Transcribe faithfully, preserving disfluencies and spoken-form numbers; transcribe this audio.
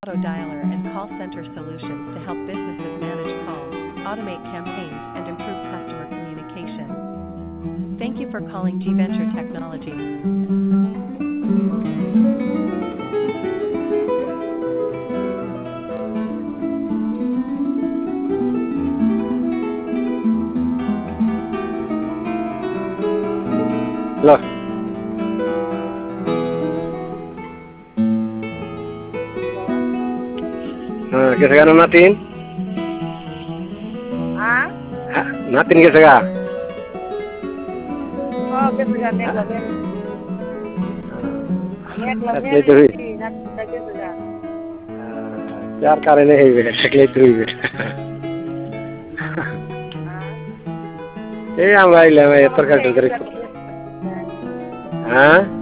auto dialer and call center solutions to help businesses manage calls, automate campaigns, and improve customer communication. Thank you for calling G Venture Technology. Loh. Nah, gesekan natin. Ah? Ha, natin geseka. Oh, geseka nek lagen. Nek lagen Takle tuh. nak geseka. Yaar karene hei takle tuh. Eh, আমরা ইলাম এত কাজ ধরে। হ্যাঁ